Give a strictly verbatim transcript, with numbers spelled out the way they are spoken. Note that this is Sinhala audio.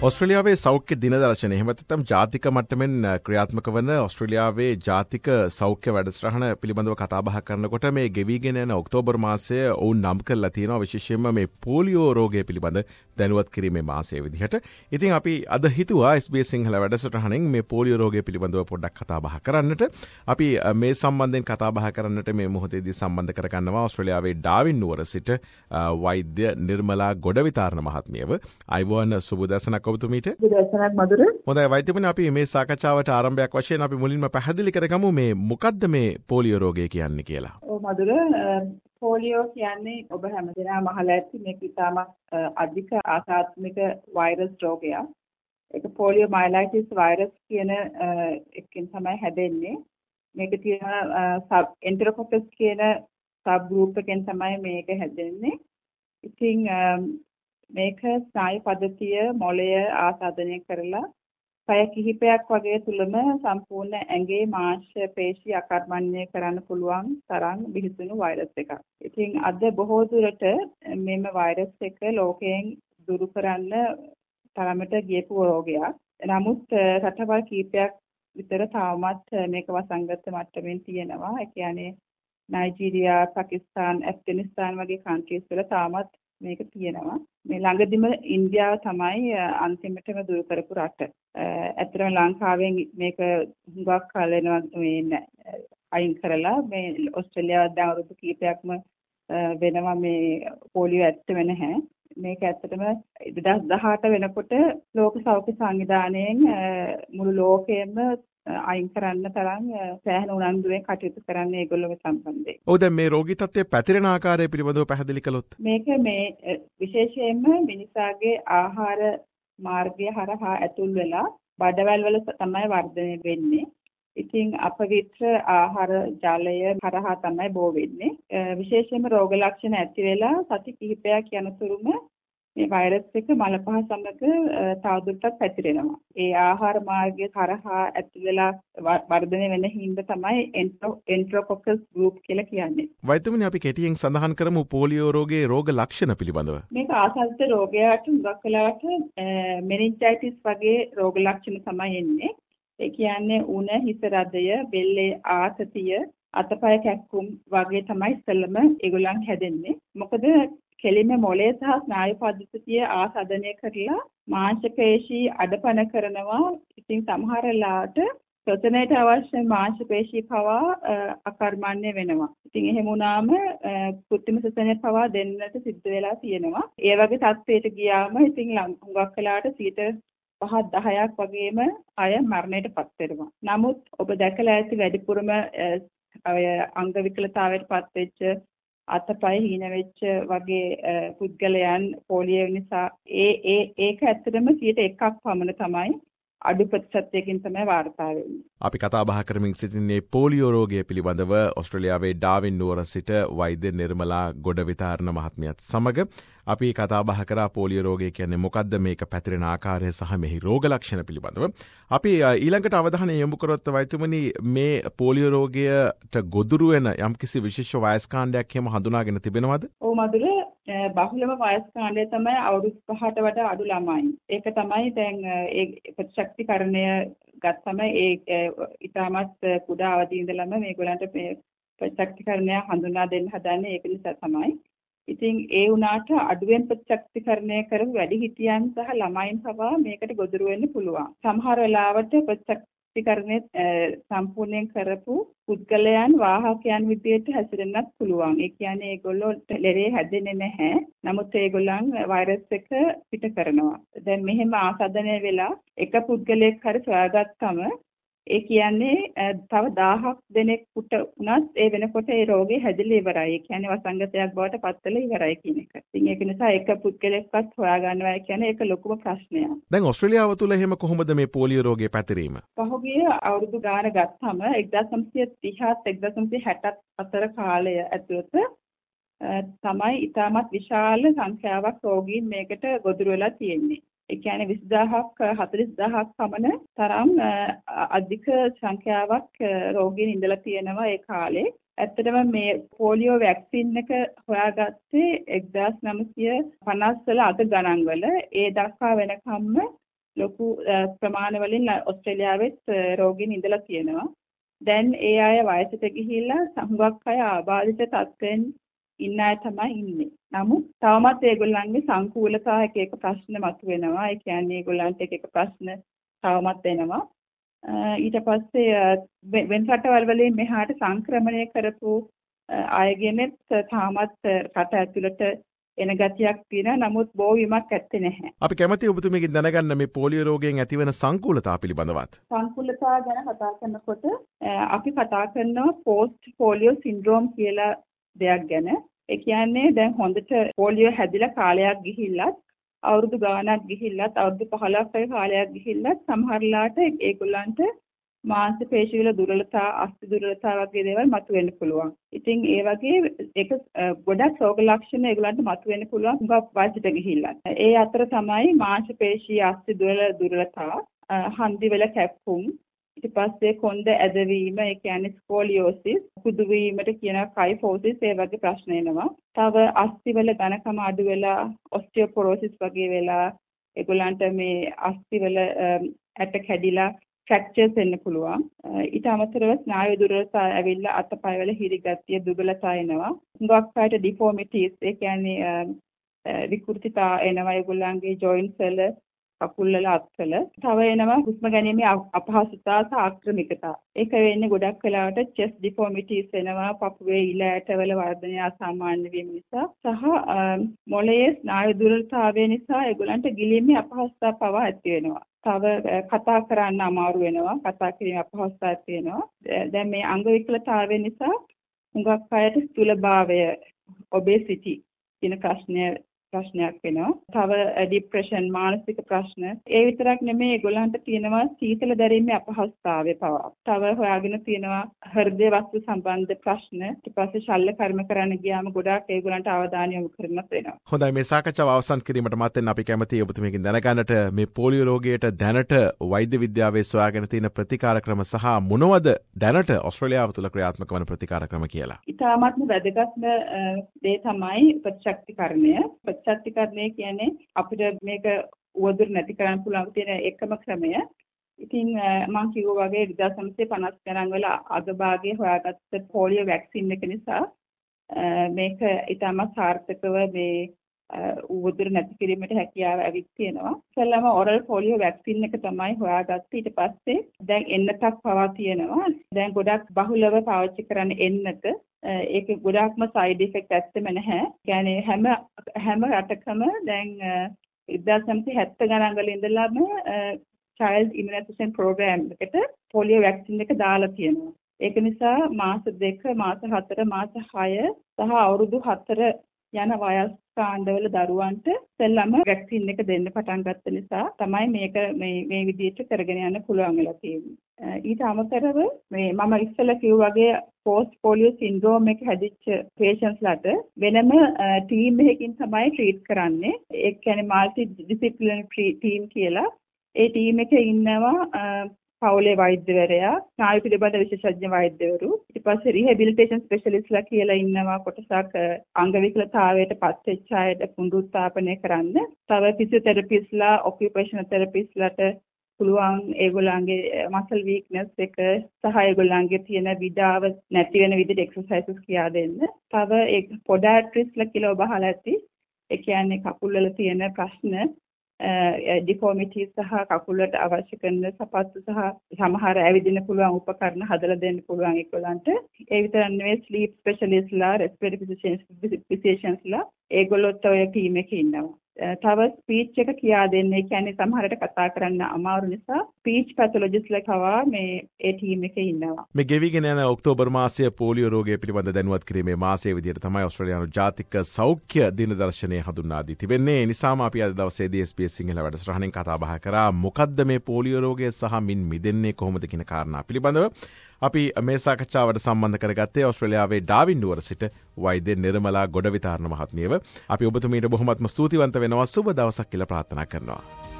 ඔස්ට්‍රේලියාවේ සෞඛ්‍ය දිනදර්ශනය එහෙම නැත්නම් ජාතික මට්ටමින් ක්‍රියාත්මක වන ඔස්ට්‍රේලියාවේ ජාතික සෞඛ්‍ය වැඩසටහන පිළිබඳව කතා බහ කරනකොට මේ ගෙවිගෙන යන ඔක්තෝබර් මාසය ඔවුන් නම් කරලා තියෙනවා විශේෂයෙන්ම මේ පෝලියෝ රෝගය පිළිබඳ දැනුවත් කිරීමේ මාසය විදිහට. ඉතින් අපි අද හිතුවා එස් බී එස් සිංහල වැඩසටහනෙන් මේ පෝලියෝ රෝගය පිළිබඳව පොඩ්ඩක් කතා බහ කරන්නට. අපි මේ සම්බන්ධයෙන් කතා බහ කරන්නට මේ මොහොතේදී සම්බන්ධ කරගන්නවා ඔස්ට්‍රේලියාවේ ඩාවින් නුවර සිට වෛද්‍ය නිර්මලා ගොඩවිතාරණ මහත්මියව. අයිබෝන් සුබදසනක් ඔබතුමීට. සුබදසනක් මధుර. හොඳයි වෛද්‍යමනි, අපි මේ සාකච්ඡාවට ආරම්භයක් වශයෙන් අපි මුලින්ම පැහැදිලි කරගමු මේ මොකද්ද මේ පෝලියෝ රෝගය කියන්නේ කියලා. ඔව් මధుර, පෝලියෝ කියන්නේ ඔබ හැමදෙනාම අහලා ඇති මේක ඉතාම අධික ආසාත්මික වෛරස් රෝගයක්. ඒක පෝලියෝ මයිලයිටිස් වෛරස් කියන එකකින් තමයි හැදෙන්නේ. මේක තියෙන සබ් එන්ටරොකොකස් කියන සබ් ගෲප් එකෙන් තමයි මේක හැදෙන්නේ. ඉතින් මේක ස්නායු පද්ධතිය මොළය ආසාදනය කරලා පැය කිහිපයක් වගේ තුලම සම්පූර්ණ ඇඟේ මාංශ පේශි අකර්මණ්‍ය කරන්න පුළුවන් තරම් බිහිසුණු වෛරස් එකක්. ඉතින් අද බොහෝ දුරට මෙම වෛරස් එක ලෝකයෙන් දුරු කරන්න තරමට ගියපු රෝගයක්. නමුත් රටවල් කීපයක් විතර තාමත් මේක වසංගත මට්ටමින් තියෙනවා. ඒ කියන්නේ නයිජීරියා, පාකිස්තාන්, ඇෆ්ගනිස්තාන් වගේ කන්ට්‍රීස් වල තාමත් මේක තියෙනවා. මේ ළඟදිම ඉන්දියාව තමයි අන්තිමටම දුරු කරපු රට. ඇත්තටම ලංකාවෙන් මේක හුඟක් කාලෙනවා මේ අයින් කරලා මේ ඕස්ට්‍රේලියාව දැන් අවුරුදු කීපයක්ම වෙනවා මේ පෝලියෝ ඇත්තම නැහැ. මේක ඇත්තටම දෙදාස් දහඅට වෙනකොට ලෝක සෞඛ්‍ය සංවිධානයෙන් මුළු ලෝකෙම අයින් කරන්න තරම් සෑහෙන උනන්දුවෙන් කටයුතු කරන්නේ ඒගොල්ලෝ සම්බන්ධයෙන්. ඔව් දැන් මේ රෝගී තත්ත්වය පැතිරෙන ආකාරය පිළිබඳව පැහැදිලි කළොත්. මේක මේ විශේෂයෙන්ම මිනිසාගේ ආහාර මාර්ගය හරහා ඇතුල් වෙලා බඩවැල් වල තමයි වර්ධනය වෙන්නේ. ඉතින් අපවිත්‍ර ආහාර ජලය හරහා තමයි බෝ වෙන්නේ. විශේෂයෙන්ම රෝග ලක්ෂණ ඇති වෙලා සති කිහිපයක් යනතුරුම මේ වෛරස් එක මල පහ සමග තවදුරටත් පැතිරෙනවා. ඒ ආහාර මාර්ගය හරහා ඇතුල් වෙලා වර්ධනය වෙන හින්දා තමයි එන්ටරොකොකස් ගෲප් කියලා කියන්නේ. වෛද්‍යමනි, අපි කෙටියෙන් සඳහන් කරමු පෝලියෝ රෝගයේ රෝග ලක්ෂණ පිළිබඳව. මේක ආසන්න රෝගයට හුඟක් වෙලාවට මෙනින්ජයිටිස් වගේ රෝග ලක්ෂණ තමයි එන්නේ. ඒ කියන්නේ උණ, හිස රදය, බෙල්ලේ ආතතිය, අතපය කැක්කුම් වගේ තමයි ඉස්සෙල්ලම ඒගොල්ලන් හැදෙන්නේ. මොකද කෙලින්ම මොළය සහ ස්නායු පද්ධතිය ආසාදනය කරලා මාංශ පේශී අඩපණ කරනවා. ඉතින් සමහර වෙලාවට ප්‍රසනයට අවශ්‍ය මාංශ පේශී පවා අකර්මණ්‍ය වෙනවා. ඉතින් එහෙම වුණාම කෘත්‍රිම සසනය පවා දෙන්නට සිද්ධ වෙලා තියෙනවා. ඒ වගේ තත්ත්වයට ගියාම ඉතින් හුඟක් වෙලාවට සීත පහ දහයක් වගේම අය මරණයට පත් වෙනවා. නමුත් ඔබ දැකලා ඇති වැඩිපුරම අංග විකලතාවයට පත් වෙච්ච, අතපය හීන වෙච්ච වගේ පුද්ගලයන් පෝලියෝ නිසා ඒ ඒ ඒක ඇත්තටම සියයට එකක් පමණ තමයි අඩු ප්‍රතිශතයකින් තමයි වාර්තා වෙන්නේ. අපි කතා බහ කරමින් සිටින්නේ පෝලියෝ රෝගය පිළිබඳව ඔස්ට්‍රේලියාවේ ඩාවින් නුවර සිට වෛද්‍ය නිර්මලා ගොඩවිතාරණ මහත්මියත් සමග. අපි කතා බහ කරා පෝලියෝ රෝගය කියන්නේ මොකද්ද, මේක පැතිරෙන ආකාරය සහ මෙහි රෝග ලක්ෂණ පිළිබඳව. අපි ඊළඟට අවධානය යොමු කරොත් වෛද්‍යමනි, මේ පෝලියෝ රෝගයට ගොදුරු වෙන යම්කිසි විශේෂ වයස් කාණ්ඩයක් එහෙම හඳුනාගෙන තිබෙනවද? ඔව් මధుර, බහුලම වයස් කාණ්ඩය තමයි අවුරුදු පහට වඩා අඩු ළමයි. ඒක තමයි දැන් ඒ ප්‍රතිශක්තිකරණය ගත්තම ඒ ඉතාමත් කුඩා අවදී ඉඳලම මේගොල්ලන්ට මේ ප්‍රතිශක්තිකරණය හඳුනා දෙන්න හදන්නේ ඒක නිසා තමයි. ඉතින් ඒ වුණාට අඩුවෙන් ප්‍රතිශක්තිකරණය කරපු වැඩිහිටියන් සහ ළමයින් පවා මේකට ගොදුරු වෙන්න පුළුවන්. සමහර වෙලාවට ප්‍රතිශක්තිකරණය සම්පූර්ණයෙන් කරපු පුද්ගලයන් වාහකයන් විදිහට හැසිරෙන්නත් පුළුවන්. ඒ කියන්නේ ඒගොල්ලෝ ලෙඩේ හැදෙන්නේ නැහැ. නමුත් ඒගොල්ලන් වෛරස් එක පිට කරනවා. දැන් මෙහෙම ආසාදනය වෙලා එක පුද්ගලයෙක් හරි සොයාගත්තම ඒ කියන්නේ තව දහයක් දෙනෙකුට උනත් ඒ වෙනකොට ඒ රෝගේ හැදිලා ඉවරයි. ඒ කියන්නේ වසංගතයක් බවට පත් වෙලා ඉවරයි කියන එක. ඉතින් ඒක නිසා එක පුද්ගලයෙක්වත් හොයාගන්නවා කියන්නේ ඒක ලොකුම ප්‍රශ්නයක්. දැන් ඕස්ට්‍රේලියාව තුළ එහෙම කොහොමද මේ පෝලියෝ රෝගය පැතිරීම? පහුගිය අවුරුදු ගාන ගත්තාම එක්දාස් නවසිය තිහත් එක්දාස් නවසිය හැටත් අතර කාලය ඇතුළත තමයි ඉතාමත් විශාල සංඛ්‍යාවක් රෝගීන් මේකට ගොදුරු වෙලා තියෙන්නේ. ඒ කියන්නේ විසි දහසක් හතළිස් දහසක් පමණ තරම් අධික සංඛ්‍යාවක් රෝගීන් ඉඳලා තියෙනවා ඒ කාලේ. ඇත්තටම මේ පෝලියෝ වැක්සින් එක හොයාගත්තේ එක්දාස් නවසිය පනස් වල අද ගණන් වල. ඒ දක්වා වෙනකම්ම ලොකු ප්‍රමාණවලින් ඔස්ට්‍රේලියාවෙත් රෝගීන් ඉඳලා තියෙනවා. දැන් ඒ අය වයසට ගිහිල්ලා හුඟක් අය ආබාධිත තත්ත්වෙන් ඉන්න අය තමයි ඉන්නේ. නමුත් තවමත් ඒගොල්ලන්ගේ සංකූලතා එක එක ප්‍රශ්න මතුවෙනවා. ඒ කියන්නේ ඒගොල්ලන්ට එක එක ප්‍රශ්න තවමත් එනවා. ඊට පස්සේ වෙන රටවල් වලින් මෙහාට සංක්‍රමණය කරපු අයගෙනෙත් තාමත් රට ඇතුළට එන ගතියක් තියෙනවා. නමුත් බෝවීමක් ඇත්තේ නැහැ. අපි කැමති ඔබතුමීගෙන් දැනගන්න මේ පොලියෝ රෝගයෙන් ඇතිවන සංකූලතා පිළිබඳවත්. සංකූලතා ගැන කතා කරනකොට අපි කතා කරනවා පෝස්ට් පොලියෝ සින්ඩ්‍රෝම් කියලා දෙයක් ගැන. ඒ කියන්නේ දැන් හොඳට පොලියෝ හැදිලා කාලයක් ගිහිල්ලත් අවුරුදු ගාණක් ගිහිල්ලත් අවුරුදු පහළොවක් වගේ කාලයක් ගිහිල්ලත් සමහරලාට ඒගොල්ලන්ට මාංශ පේශිවල දුර්වලතා, අස්ථි දුර්වලතා වගේ දේවල් මතුවෙන්න පුළුවන්. ඉතින් ඒ වගේ එක ගොඩක් රෝග ලක්ෂණ ඒගොල්ලන්ට මතුවෙන්න පුළුවන් හුඟක් වයසට ගිහිල්ලත්. ඒ අතර තමයි මාංශ පේශී අස්ථි දුර්වලතා, හන්දිවල කැක්කුම්, ඊට පස්සේ කොන්ද ඇදවීම, ඒ කියන්නේ ස්කෝලියෝසිස්, කුඩු වීමට කියන කයිෆෝසිස්, ඒ වගේ ප්‍රශ්න එනවා. තව අස්ථිවල ඝනකම අඩු වෙලා ඔස්ටියෝපොරෝසිස් වගේ වෙලා ඒගොල්ලන්ට මේ අස්ථිවල ඇට කැඩිලා ෆ්‍රැක්චර්ස් එන්න පුළුවන්. ඊට අමතරව ස්නායු දුර්වලතා ඇවිල්ලා අතපය වල හිරිගතිය දුබලතා එනවා. හුඟක් අයට ඩිෆෝමිටිස්, ඒ කියන්නේ විකෘතිතා එනවා ඒගොල්ලන්ගේ ජොයින්ට්ස් වල, කකුල් වල, අත්වල. තව එනවා හුස්ම ගැනීමේ අපහසුතා සහ ආක්‍රමිකතා. ඒක වෙන්නේ ගොඩක් වෙලාවට චෙස්ට් ඩිෆෝමිටිස් එනවා, පපුවේ ඉල ඇටවල වර්ධනය අසාමාන්‍ය වීම නිසා සහ මොළයේ ස්නායු දුර්වලතාවය නිසා ඒගොල්ලන්ට ගිලීමේ අපහසුතා පවා ඇති වෙනවා. තව කතා කරන්න අමාරු වෙනවා, කතා කිරීම අපහසුතාවක් ඇති වෙනවා. දැන් මේ අංග විකලතාවය නිසා හුඟක් අයට ස්ථූලභාවය, ඔබේසිටි කියන ප්‍රශ්නය ප්‍රශ්නයක් වෙනවා. තව ડિප්‍රෙෂන්, මානසික ප්‍රශ්න. ඒ විතරක් නෙමෙයි ඒගොල්ලන්ට තියෙනවා සීතල දැරීමේ අපහසුතාවය පවා. තව හොයාගෙන තියෙනවා හෘද වස්තු සම්බන්ධ ප්‍රශ්න. ඊට පස්සේ ශල්‍ය කර්ම කරන්න ගියාම ගොඩාක් ඒගොල්ලන්ට අවධානය යොමු කරන්නත් වෙනවා. හොඳයි, මේ සාකච්ඡාව අවසන් කිරීමට මත්තෙන් අපි කැමතියි ඔබතුමීගෙන් දැනගන්නට මේ පොලියෝ රෝගයට දැනට වෛද්‍ය විද්‍යාවේ සොයාගෙන තියෙන ප්‍රතිකාර ක්‍රම සහ මොනවද දැනට ඔස්ට්‍රේලියාව තුළ ක්‍රියාත්මක වන ප්‍රතිකාර ක්‍රම කියලා. ඉතාමත්ම වැදගත්ම දේ තමයි ප්‍රතිශක්තිකරණය. ප්‍රතිශක්තිකරණය කියන්නේ අපිට මේක උවදුර නැති කරන්න පුළුවන් තියෙන එකම ක්‍රමය. ඉතින් මම කිව්වා වගේ දෙදාස් නවසිය පනස් ගණන් වල අගභාගයේ හොයාගත්ත පොලියෝ වැක්සින් එක නිසා මේක ඉතාමත් සාර්ථකව මේ උවදුර නැති කිරීමට හැකියාව ඇවිත් තියෙනවා. ඉතින්ම ඔරල් පොලියෝ වැක්සින් එක තමයි හොයාගත්තේ. ඊට පස්සේ දැන් එන්නතක් පවා තියෙනවා. දැන් ගොඩක් බහුලව පාවිච්චි කරන්න එන්නත. ඒක ගොඩාක්ම සයිඩ් ඉෆෙක්ට් ඇත්තෙම නැහැ. කියන්නේ හැම හැම රටකම දැන් දෙදාස් නවසිය හැත්තෑ ගණන් වල ඉඳලාම චයිල්ඩ් ඉමුනයිසේෂන් ප්‍රෝග්‍රෑම් එකට පොලියෝ වැක්සින් එක දාලා තියෙනවා. ඒක නිසා මාස දෙක, මාස හතර, මාස හය සහ අවුරුදු හතර යන වයස් කාණ්ඩවල දරුවන්ට සෙල්ලම වැක්සින් එක දෙන්න පටන් ගත්ත නිසා තමයි මේක මේ මේ විදිහට කරගෙන යන්න පුළුවන් වෙලා තියෙන්නේ. ඊට අමතරව මේ මම ඉස්සෙල්ලා කිව්වා වගේ පෝස්ට් පොලියෝ සින්ඩ්‍රෝම් එක හැදිච්ච පේෂන්ට්ස්ලාට වෙනම ටීම් එකකින් තමයි ට්‍රීට් කරන්නේ. ඒ කියන්නේ মালටි ඩිසිප්ලිනරි ටීම් කියලා. ඒ ටීම් එකේ ඉන්නවා පවුලේ වෛද්‍යවරයා, ස්නායු පිළිබඳ විශේෂඥ වෛද්‍යවරු, ඊට පස්සේ රිහැබිලිටේෂන් ස්පෙෂලිස්ට්ලා කියලා ඉන්නවා කොටසක් අංග විකලතාවයට පත් වෙච්ච අයට පුනරුත්ථාපනය කරන්න. තව ෆිසියෝതെරපිස්ට්ලා, ඔකියුපේෂනල් තෙරපිස්ට්ලාට පුළුවන් ඒගොල්ලන්ගේ මසල් වීක්නස් එක සහ ඒගොල්ලන්ගේ තියෙන විඩාව නැති වෙන විදිහට එක්සර්සයිසස් කියා දෙන්න. තව ඒ පොඩාට්‍රිස්ට්ලා කියලා ඔබ අහලා ඇති. ඒ කියන්නේ කකුල් වල තියෙන ප්‍රශ්න, ඩිෆෝමිටි සහ කකුලට අවශ්‍ය කරන සපත්තු සහ සමහර ඇවිදින්න පුළුවන් උපකරණ හදලා දෙන්න පුළුවන් ඒගොල්ලන්ට. ඒ විතරක් නෙවෙයි ස්ලීප් ස්පෙෂලිස්ට්ලා, රෙස්පිරේටරි ෆිසිෂියන්ස්ලා ඒගොල්ලොත් ඔය ටීම් එකේ ඉන්නවා. තව ස්පීච් එක කියා දෙන්නේ. කියන්නේ සමහරට කතා කරන්න අමාරු නිසා ස්පීච් පැතොලොජිස්ට්ලා කවා මේ ඒ ටීම් එකේ ඉන්නවා. මේ ගෙවිගෙන යන ඔක්තෝබර් මාසයේ පොලියෝ රෝගය පිළිබඳ දැනුවත් කිරීමේ මාසයේ විදිහට තමයි ඔස්ට්‍රේලියානු ජාතික සෞඛ්‍ය දින දර්ශනය හඳුන්වා දී තිබෙන්නේ. ඒ නිසාම අපි අද දවසේදී එස් බී එස් සිංහල වැඩසටහනෙන් කතා බහ කරා මොකද්ද මේ පොලියෝ රෝගය සහ මින් මිදෙන්නේ කොහොමද කියන කාරණා පිළිබඳව. අපි මේ සාකච්ඡාවට සම්බන්ධ කරගත්තේ ඔස්ට්‍රේලියාවේ ඩාවින් නුවර සිට වෛද්‍ය නිර්මලා ගොඩවිතාරණ මහත්මියව. අපි ඔබතුමීට බොහොමත්ම ස්තුතිවන්ත වෙනවා. සුබ දවසක් කියලා ප්‍රාර්ථනා කරනවා.